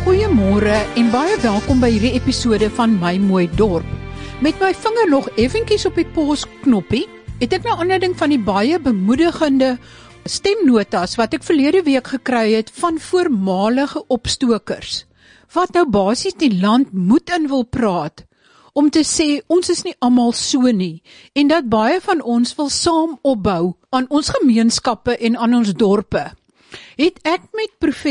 Goeiemôre en baie welkom by hierdie episode van My Mooi Dorp. Met my vinger nog effentjies op die pausknoppie, het ek na aanleiding van die baie bemoedigende stemnotas wat ek verlede week gekry het van voormalige opstokers, wat nou basies die land moed in wil praat, om te sê ons is nie almal so nie, en dat baie van ons wil saam opbou aan ons gemeenskappe en aan ons dorpe. Het ek met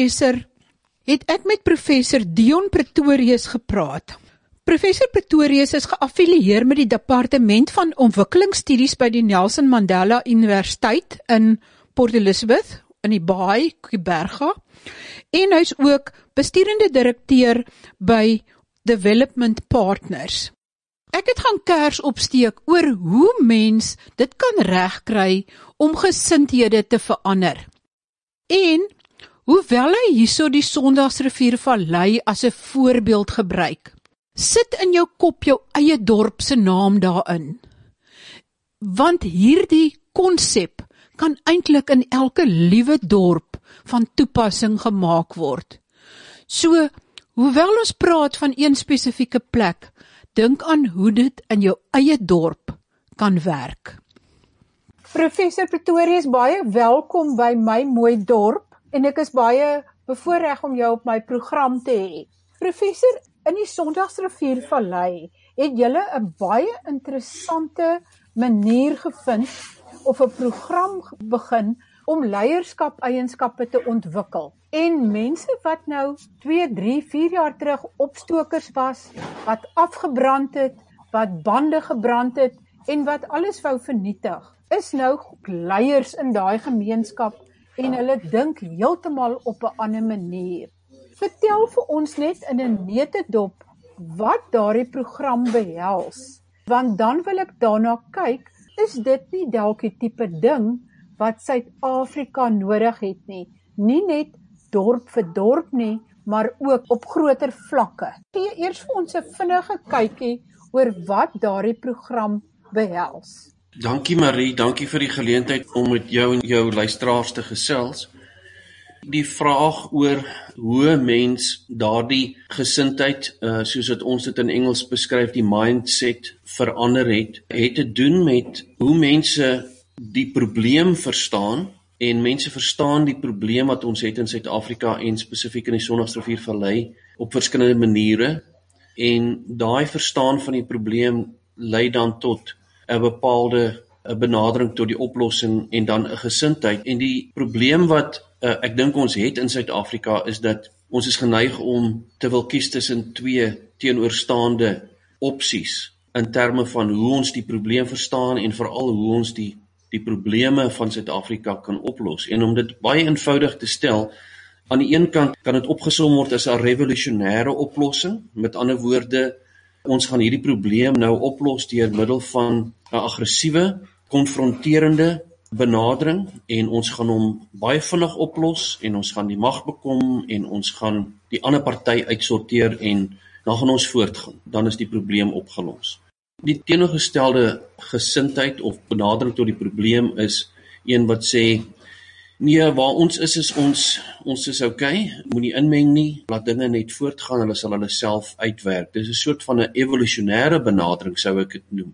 professor Dion Pretorius gepraat. Professor Pretorius is geaffilieer met die Departement van Ontwikkelingsstudies by die Nelson Mandela Universiteit in Port Elizabeth, in die Baai, Kuiberga, en hy is ook besturende direkteur by Development Partners. Ek het gaan kers opsteek oor hoe mens dit kan regkry om gesindhede te verander. En hoewel hy hierso die Sondagsriviervallei as 'n voorbeeld gebruik, sit in jou kop jou eie dorp se naam daarin. Want hierdie konsep kan eintlik in elke liewe dorp van toepassing gemaak word. So, hoewel ons praat van een spesifieke plek, dink aan hoe dit in jou eie dorp kan werk. Professor Pretorius, baie welkom by My Mooi Dorp. En ek is baie bevoorreg om jou op my program te hê. Professor, in die Sondagsriviervallei het julle 'n baie interessante manier gevind of 'n program begin om leierskap-eienskappe te ontwikkel. En mense wat nou 2, 3, 4 jaar terug opstokers was, wat afgebrand het, wat bande gebrand het en wat alles wou vernietig, is nou leiers in daai gemeenskap en hulle dink heeltemal op 'n ander manier. Vertel vir ons net in 'n neutedop wat daardie program behels, want dan wil ek daarna kyk, is dit nie dalk die tipe ding wat Suid-Afrika nodig het nie, nie net dorp vir dorp nie, maar ook op groter vlakke. Gee eers vir ons 'n vinnige kykie oor wat daardie program behels. Dankie Marie, dankie vir die geleentheid om met jou en jou luisteraars te gesels. Die vraag oor hoe 'n mens daardie gesindheid, soos wat ons dit in Engels beskryf, die mindset verander het te doen met hoe mense die probleem verstaan, en mense verstaan die probleem wat ons het in Suid-Afrika en spesifiek in die Sondagsriviervallei op verskillende maniere, en daai verstaan van die probleem lei dan tot 'n bepaalde benadering tot die oplossing en dan 'n gesindheid. En die probleem wat ek dink ons het in Suid-Afrika is dat ons is geneig om te wil kies tussen 2 teenoorstaande opsies in terme van hoe ons die probleem verstaan en veral hoe ons die probleme van Suid-Afrika kan oplos. En om dit baie eenvoudig te stel, aan die een kant kan dit opgesom word as 'n revolusionêre oplossing. Met ander woorde, ons gaan hierdie probleem nou oplos deur middel van 'n aggressiewe, konfronterende benadering, en ons gaan hom baie vinnig oplos, en ons gaan die mag bekom, en ons gaan die ander party uitsorteer, en dan gaan ons voortgaan. Dan is die probleem opgelos. Die teenoorgestelde gesindheid of benadering tot die probleem is een wat sê, nee, waar ons is ons is okay, moenie inmeng nie, laat dinge net voortgaan, hulle sal hulle self uitwerk. Dit is 'n soort van 'n evolusionêre benadering, sou ek dit noem.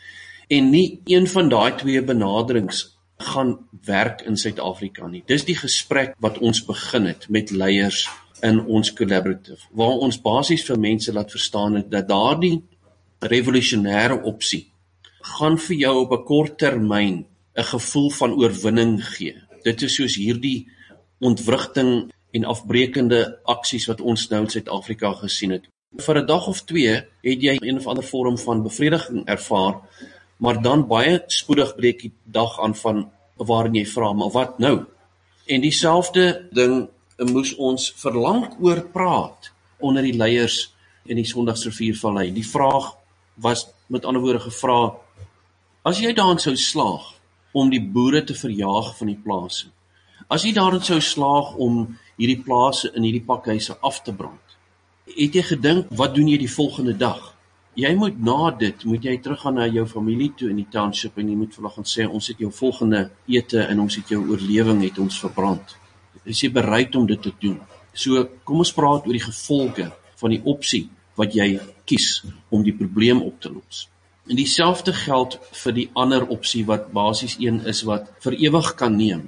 En nie een van daai 2 benaderings gaan werk in Suid-Afrika nie. Dis die gesprek wat ons begin het met leiers in ons collaborative, waar ons basies vir mense laat verstaan het dat daardie revolusionêre opsie gaan vir jou op 'n kort termyn 'n gevoel van oorwinning gee. Dit is soos hierdie ontwrigting en afbreekende aksies wat ons nou in Suid-Afrika gesien het. Vir 'n dag of 2 het jy een of ander vorm van bevrediging ervaar, maar dan baie spoedig breek die dag aan van waarin jy vra, maar wat nou? En dieselfde ding moes ons verlang oor praat onder die leiers in die Sondagsriviervallei. Die vraag was met ander woorde gevra, as jy daarin sou slaag om die boere te verjaag van die plase, as jy daarin sou slaag om hierdie plase in hierdie pakhuise af te brand, het jy gedink, wat doen jy die volgende dag? Jy moet na dit, moet jy teruggaan na jou familie toe in die township en jy moet vir hulle gaan sê, ons het jou volgende ete en ons het jou oorlewing het ons verbrand. Is jy bereid om dit te doen? So kom ons praat oor die gevolge van die opsie wat jy kies om die probleem op te los. En dieselfde geld vir die ander opsie wat basies een is wat vir ewig kan neem.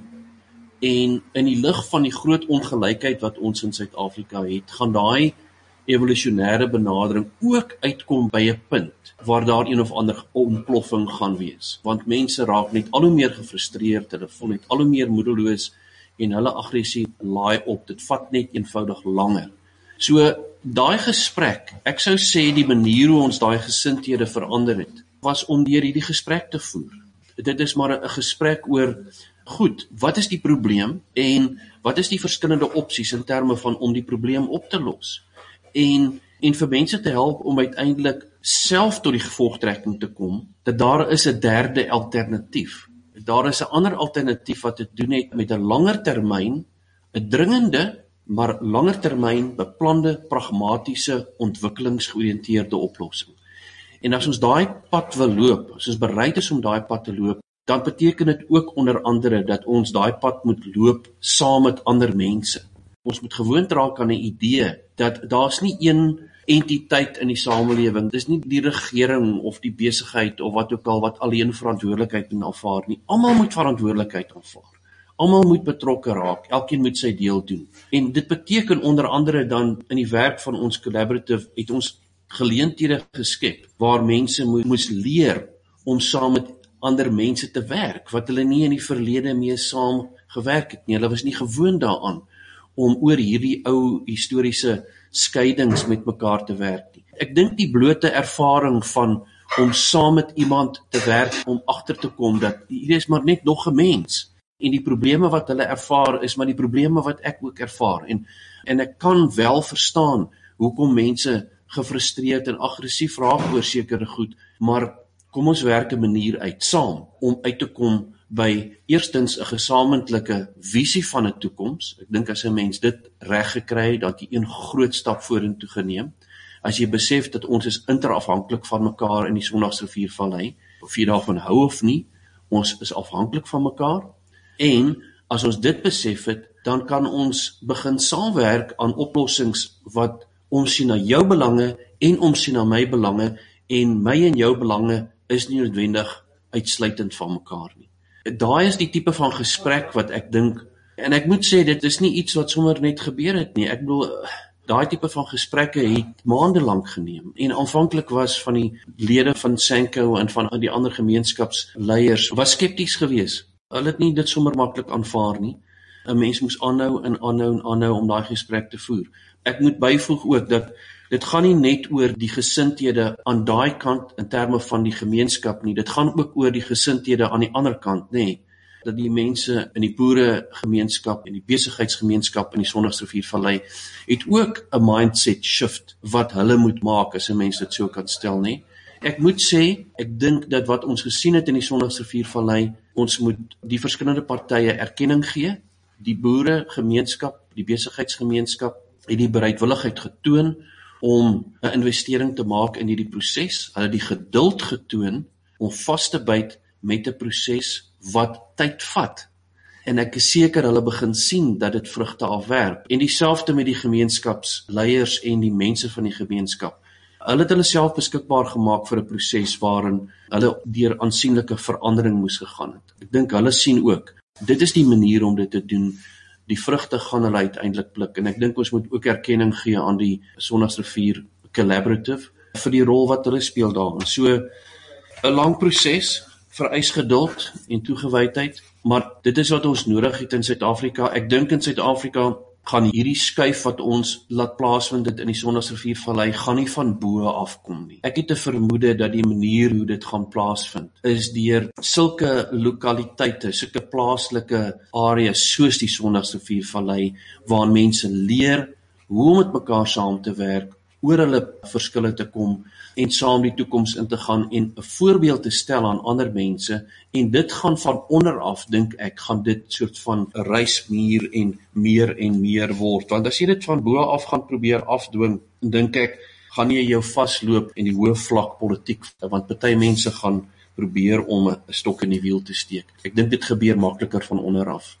En in die lig van die groot ongelykheid wat ons in Suid-Afrika het, gaan daai evolusionêre benadering ook uitkom by 'n punt waar daar een of ander ontploffing gaan wees. Want mense raak net al hoe meer gefrustreerd, hulle voel net al hoe meer moedeloos en hulle aggressie laai op. Dit vat net eenvoudig langer. So daai gesprek, ek sou sê die manier hoe ons daai gesindhede verander het, was om deur hierdie gesprek te voer. Dit is maar 'n gesprek oor, goed, wat is die probleem en wat is die verskillende opsies in terme van om die probleem op te los? En vir mense te help om uiteindelik self tot die gevolgtrekking te kom, dat daar is 'n derde alternatief. Daar is 'n ander alternatief wat te doen het met 'n langer termyn, 'n dringende, maar langer termyn beplande, pragmatiese, ontwikkelingsgeoriënteerde oplossing. En as ons daai pad wil loop, as ons bereid is om daai pad te loop, dan beteken dit ook onder andere dat ons daai pad moet loop saam met ander mense. Ons moet gewoond raak aan 'n idee dat daar's nie een entiteit in die samelewing, dis nie die regering of die besigheid of wat ook al wat alleen verantwoordelikheid moet aanvaar nie. Almal moet verantwoordelikheid aanvaar. Almal moet betrokke raak, elkeen moet sy deel doen. En dit beteken onder andere dan in die werk van ons collaborative het ons geleenthede geskep waar mense moes leer om saam met ander mense te werk wat hulle nie in die verlede mee saam gewerk het nie. Hulle was nie gewoond daaraan om oor hierdie ou historiese skeidings met mekaar te werk nie. Ek dink die blote ervaring van om saam met iemand te werk om agter te kom dat hier is maar net nog 'n mens en die probleme wat hulle ervaar is maar die probleme wat ek ook ervaar en ek kan wel verstaan hoekom mense gefrustreerd en aggressief raak oor sekere goed, maar kom ons werk 'n manier uit saam om uit te kom by eerstens 'n gesamentlike visie van 'n toekoms. Ek dink as 'n mens dit reg gekry het, dat jy een groot stap vorentoe geneem. As jy besef dat ons is interafhanklik van mekaar in die Sondagsriviervallei, of jy daarvan hou of nie, ons is afhanklik van mekaar. En as ons dit besef het, dan kan ons begin saamwerk aan oplossings wat omsien na jou belange en omsien na my belange en my en jou belange is nie noodwendig uitsluitend van mekaar nie. Daai is die tipe van gesprek wat ek dink, en ek moet sê, dit is nie iets wat sommer net gebeur het nie. Ek bedoel, daai tipe van gesprekke het maande lank geneem, en aanvanklik was van die lede van SANCO en van die ander gemeenskapsleiers, was skepties geweest. Hulle het nie dit sommer maklik aanvaar nie. 'n Mens moes aanhou om daai gesprek te voer. Ek moet byvoeg ook dat dit gaan nie net oor die gesindhede aan daai kant in terme van die gemeenskap nie, dit gaan ook oor die gesindhede aan die ander kant, nê. Dat die mense in die boeregemeenskap en die besigheidsgemeenskap in die Sondagsriviervallei het ook 'n mindset shift wat hulle moet maak, as 'n mens dit so kan stel, nê. Ek moet sê, ek dink dat wat ons gesien het in die Sondagsriviervallei, ons moet die verskillende partye erkenning gee. Die boeregemeenskap, die besigheidsgemeenskap het die bereidwilligheid getoon om 'n investering te maak in hierdie proses. Hulle het die geduld getoon om vas te byt met 'n proses wat tyd vat. En ek is seker hulle begin sien dat dit vrugte afwerp. En dieselfde met die gemeenskapsleiers en die mense van die gemeenskap. Hulle het hulle self beskikbaar gemaak vir 'n proses waarin hulle deur aansienlike verandering moes gegaan het. Ek dink hulle sien ook, dit is die manier om dit te doen. Die vrugte gaan hulle uiteindelik pluk, en ek dink ons moet ook erkenning gee aan die Sondagsrivier Collaborative vir die rol wat hulle speel daarin. So, 'n lang proses, vereis geduld en toegewydheid, maar dit is wat ons nodig het in Suid-Afrika. Ek dink in Suid-Afrika gaan hierdie skuif wat ons laat plaasvind dit in die Sondagsriviervallei gaan nie van bo afkom nie. Ek het 'n vermoede dat die manier hoe dit gaan plaasvind is deur sulke lokaliteite, sulke plaaslike areas soos die Sondagsriviervallei waar mense leer hoe om met mekaar saam te werk, oor hulle verskille te kom en saam die toekoms in te gaan en 'n voorbeeld te stel aan ander mense, en dit gaan van onder af, dink ek, gaan dit soort van 'n reismuur en meer word, want as jy dit van bo af gaan probeer afdwing, dink ek, gaan jy jou vasloop in die hoë vlak politiek, want party mense gaan probeer om 'n stok in die wiel te steek. Ek dink dit gebeur makliker van onder af.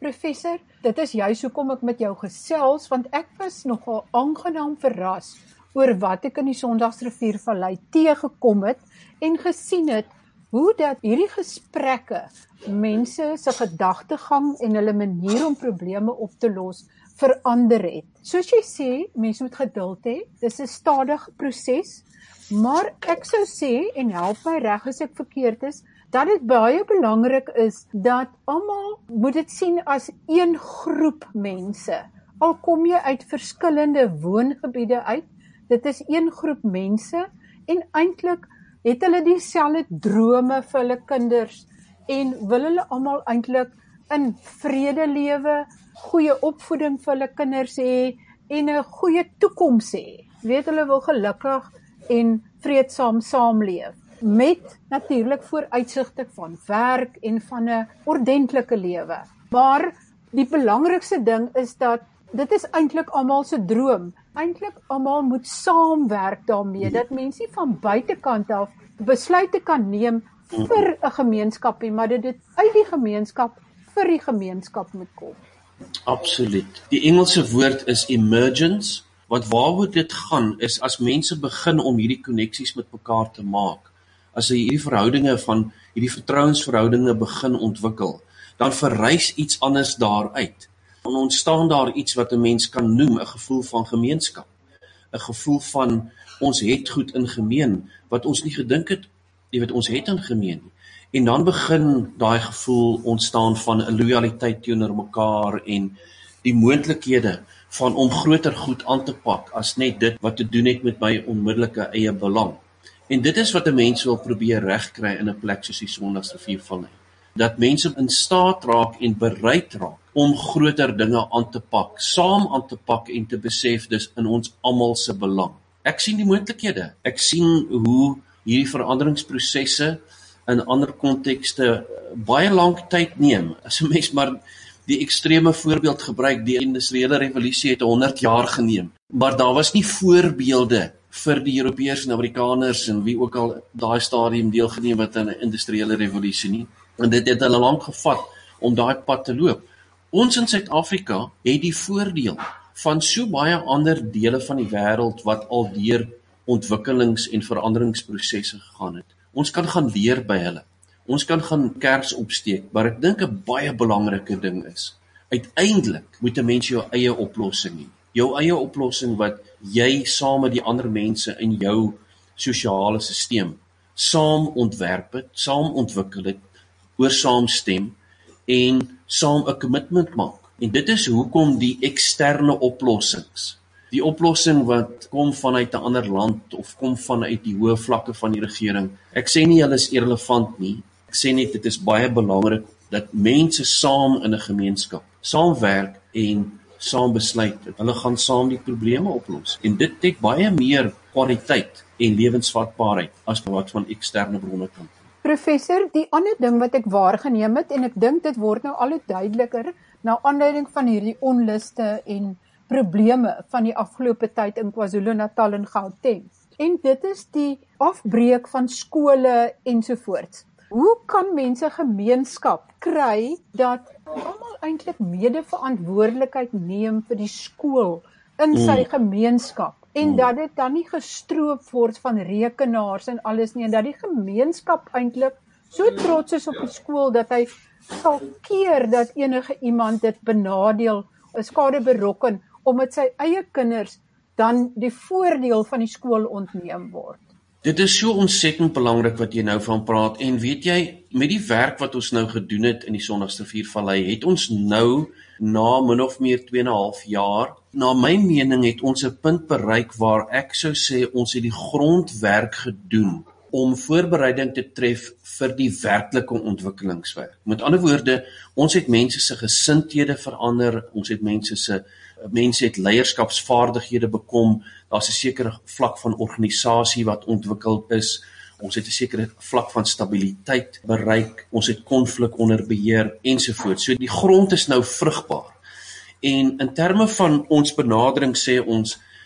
Professor, dit is juist hoekom ek met jou gesels, want ek was nogal aangenaam verras oor wat ek in die Sondagsriviervallei teëgekom het en gesien het hoe dat hierdie gesprekke mense se gedagtegang en hulle manier om probleme op te los verander het. Soos jy sê, mense moet geduld hê. Dis 'n stadige proses, maar ek sou sê, en help my reg as ek verkeerd is, dat dit baie belangrik is dat almal moet dit sien as een groep mense. Al kom jy uit verskillende woongebiede uit, dit is een groep mense en eintlik het hulle dieselfde drome vir hulle kinders en wil hulle almal eintlik in vrede lewe, goeie opvoeding vir hulle kinders hê en 'n goeie toekoms hê. Weet hulle wil gelukkig en vreedsaam saamleef met natuurlik vooruitsigte van werk en van 'n ordentlike lewe. Maar die belangrikste ding is dat dit is eintlik almal se droom. Eintlik almal moet saamwerk daarmee dat mense nie van buitekant af besluite kan neem vir 'n gemeenskap, maar dat dit uit die gemeenskap vir die gemeenskap moet kom. Absoluut. Die Engelse woord is emergence, want waaroor dit gaan is as mense begin om hierdie koneksies met mekaar te maak, as hierdie verhoudinge van hierdie vertrouensverhoudinge begin ontwikkel, dan verrys iets anders daaruit. Dan ontstaan daar iets wat 'n mens kan noem 'n gevoel van gemeenskap, 'n gevoel van ons het goed in gemeen wat ons nie gedink het, ons het in gemeen nie. En dan begin daai gevoel ontstaan van 'n lojaliteit teenoor mekaar en die moontlikhede van om groter goed aan te pak as net dit wat te doen het met my onmiddellike eie belang. En dit is wat 'n mens wil probeer regkry in 'n plek soos die Sondagsriviervallei. Dat mense in staat raak en bereid raak om groter dinge aan te pak, saam aan te pak en te besef dis in ons almal se belang. Ek sien die moontlikhede. Ek sien hoe hierdie veranderingsprosesse in ander kontekste baie lank tyd neem. As 'n mens maar die ekstreme voorbeeld gebruik, die industriële revolusie het 100 jaar geneem, maar daar was nie voorbeelde vir die Europeërs en Amerikaners en wie ook al daai stadium deelgeneem het aan 'n industriële revolusie nie. En dit het hulle lank gevat om daai pad te loop. Ons in Suid-Afrika het die voordeel van so baie ander dele van die wêreld wat al deur ontwikkelings- en veranderingsprosesse gegaan het. Ons kan gaan leer by hulle. Ons kan gaan kers opsteek, maar ek dink 'n baie belangrike ding is, uiteindelik moet 'n mens jou eie oplossing hê. Jou eie oplossing wat jy saam met die ander mense in jou sosiale stelsel saam ontwerp het, saam ontwikkel het, oor saamstem en saam 'n kommitment maak. En dit is hoekom die eksterne oplossings, die oplossing wat kom vanuit 'n ander land of kom vanuit die hoë vlakke van die regering, ek sê nie hulle is irrelevant nie, ek sê net dit is baie belangrik dat mense saam in 'n gemeenskap saamwerk en saam besluit dat hulle gaan saam die probleme oplos. En dit het baie meer kwaliteit en lewensvatbaarheid as wat van eksterne bronne kan. Professor, die ander ding wat ek waargeneem het, en ek dink dit word nou al hoe duideliker na aanleiding van hierdie onluste en probleme van die afgelope tyd in KwaZulu-Natal en Gauteng. En dit is die afbreek van skole ensovoorts. Hoe kan mense gemeenskap kry dat almal eintlik mede-verantwoordelikheid neem vir die skool in sy gemeenskap en dat dit dan nie gestroop word van rekenaars en alles nie, en dat die gemeenskap eintlik so trots is op die skool dat hy sal keer dat enige iemand dit benadeel, 'n skade berokken, omdat sy eie kinders dan die voordeel van die skool ontneem word. Dit is so ontsettend belangrik wat jy nou van praat, en weet jy, met die werk wat ons nou gedoen het in die Sondagsriviervallei, het ons nou, na min of meer 2,5 jaar, na my mening het ons 'n punt bereik waar ek sou sê, ons het die grondwerk gedoen, om voorbereiding te tref vir die werklike ontwikkelingswerk. Met ander woorde, ons het mense se gesindhede verander, ons het mense het leierskapsvaardighede bekom, daar's 'n sekere vlak van organisasie wat ontwikkel is, ons het 'n sekere vlak van stabiliteit bereik, ons het konflik onder beheer ensovoorts. So die grond is nou vrugbaar. En in terme van ons benadering sê ons,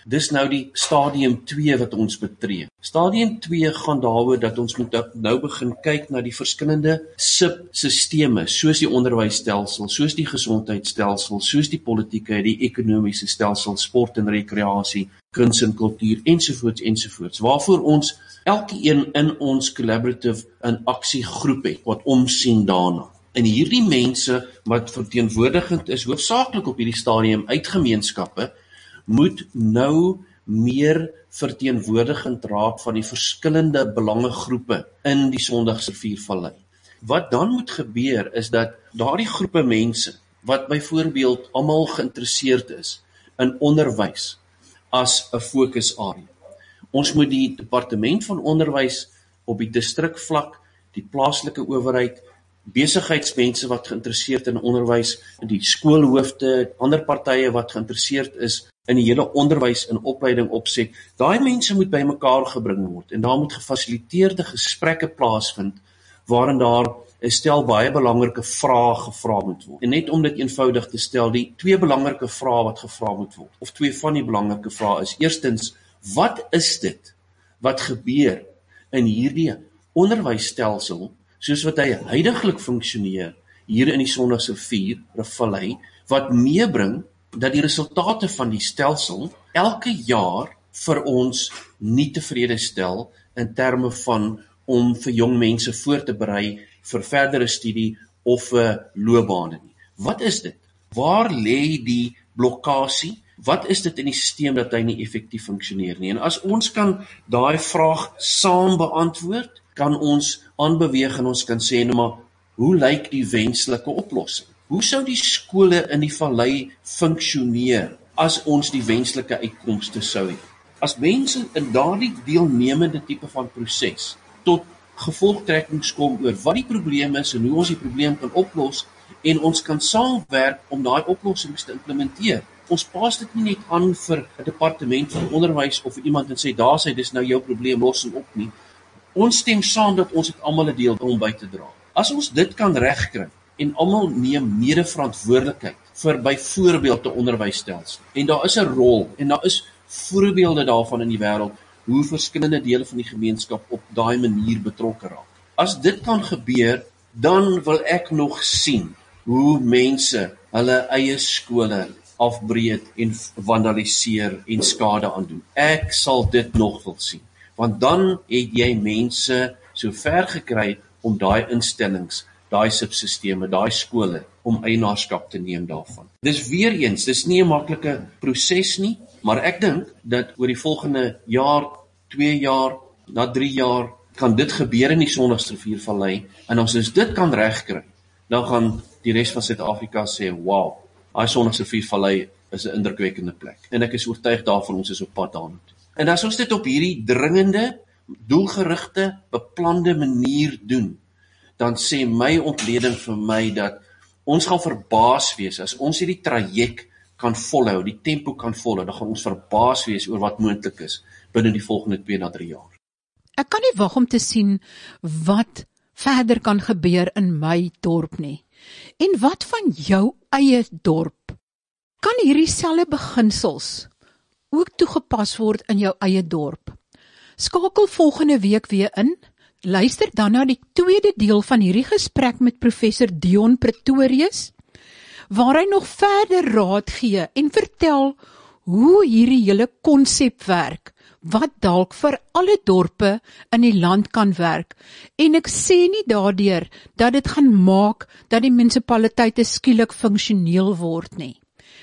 Dis nou die stadium 2 wat ons betree. Stadium 2 gaan daaroor dat ons moet nou begin kyk na die verskillende subsisteme, soos die onderwysstelsel, soos die gesondheidsstelsel, soos die politieke, die ekonomiese stelsel, sport en rekreasie, kuns en kultuur, ensovoorts, waarvoor ons elkeen in ons collaborative 'n aksiegroep het, wat omsien daarna. En hierdie mense wat verteenwoordigend is, hoofsaaklik op hierdie stadium uit gemeenskappe, moet nou meer verteenwoordigend raak van die verskillende belangegroepe in die Sondagsriviervallei. Wat dan moet gebeur is dat daardie groepe mense, wat byvoorbeeld almal geïnteresseerd is in onderwys as 'n fokusarea. Ons moet die departement van onderwys op die distrikvlak, die plaaslike owerheid, besigheidsmense wat geïnteresseerd in onderwys, die skoolhoofde, ander partye wat geïnteresseerd is in die hele onderwys en opleiding opset, daai mense moet bymekaar gebring word en daar moet gefasiliteerde gesprekke plaasvind waarin daar 'n stel baie belangrike vrae gevra moet word. En net om dit eenvoudig te stel, die twee belangrike vrae wat gevra moet word, of twee van die belangrike vrae is, eerstens, wat is dit wat gebeur in hierdie onderwysstelsel soos wat hy huidiglik funksioneer hier in die Sondagsriviervallei, wat meebring dat die resultate van die stelsel elke jaar vir ons nie tevrede stel in terme van om vir jong mense voor te berei vir verdere studie of vir loopbane nie. Wat is dit? Waar lê die blokkasie? Wat is dit in die stelsel dat hy nie effektief funksioneer nie? En as ons kan daai vraag saam beantwoord, kan ons aanbeweeg en ons kan sê, nou maar, hoe lyk die wenslike oplossing? Hoe sou die skole in die vallei funksioneer as ons die wenslike uitkomste sou hê? As mense in daardie deelnemende tipe van proses tot gevolgtrekkings kom oor wat die probleem is en hoe ons die probleem kan oplos en ons kan saamwerk om daai oplossings te implementeer. Ons pas dit nie net aan vir 'n departement van onderwys of iemand en sê, daar sê, dis nou jou probleem, los hom op nie. Ons stem saam dat ons het almal 'n deel om by te dra. As ons dit kan regkry en almal neem mede-verantwoordelikheid vir byvoorbeeld 'n onderwysstelsel, en daar is 'n rol en daar is voorbeelde daarvan in die wêreld hoe verskillende dele van die gemeenskap op daai manier betrokke raak. As dit kan gebeur, dan wil ek nog sien hoe mense hulle eie skole afbreek en vandaliseer en skade aandoen. Ek sal dit nog wil sien, want dan het jy mense so ver gekry om daai instellings, daai subsisteme, daai skole, om eienaarskap te neem daarvan. Dis weer eens, dis nie 'n maklike proses nie, maar ek dink dat oor die volgende jaar, 2 jaar, na 3 jaar, kan dit gebeur in die Sondagsriviervallei, en as ons dit kan regkry, dan gaan die res van Suid-Afrika sê, wow, daai Sondagsriviervallei is 'n indrukwekkende plek, en ek is oortuig daarvan ons is op pad daarna toe. En as ons dit op hierdie dringende, doelgerigte, beplande manier doen, dan sê my ontleding vir my dat ons gaan verbaas wees, as ons hierdie traject kan volhou, die tempo kan volhou, dan gaan ons verbaas wees oor wat moontlik is binne die volgende 2 na 3 jaar. Ek kan nie wag om te sien wat verder kan gebeur in my dorp nie. En wat van jou eie dorp? Kan hierdie selfde beginsels ook toegepas word in jou eie dorp? Skakel volgende week weer in. Luister dan na die tweede deel van hierdie gesprek met professor Dion Pretorius, waar hy nog verder raad gee en vertel hoe hierdie hele konsep werk, wat dalk vir alle dorpe in die land kan werk. En ek sê nie daardeur dat dit gaan maak dat die munisipaliteite skielik funksioneel word nie.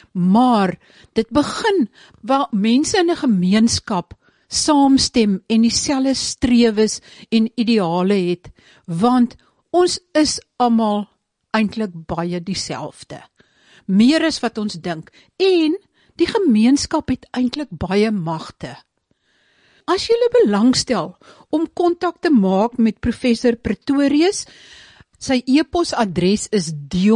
Maar dit begin waar mense in 'n gemeenskap saamstem en dieselfde strewes en ideale het, want ons is almal eintlik baie dieselfde. Meer as wat ons dink, en die gemeenskap het eintlik baie magte. As jy belangstel om kontak te maak met professor Pretorius, sy e-posadres is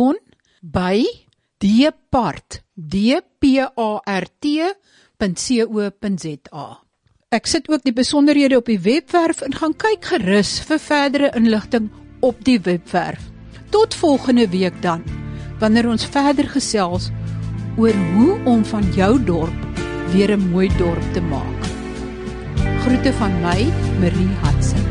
dion@dpart.co.za. Ek sit ook die besonderhede op die webwerf en gaan kyk gerus vir verdere inligting op die webwerf. Tot volgende week dan, wanneer ons verder gesels oor hoe om van jou dorp weer 'n mooi dorp te maak. Groete van my, Marie Hudson.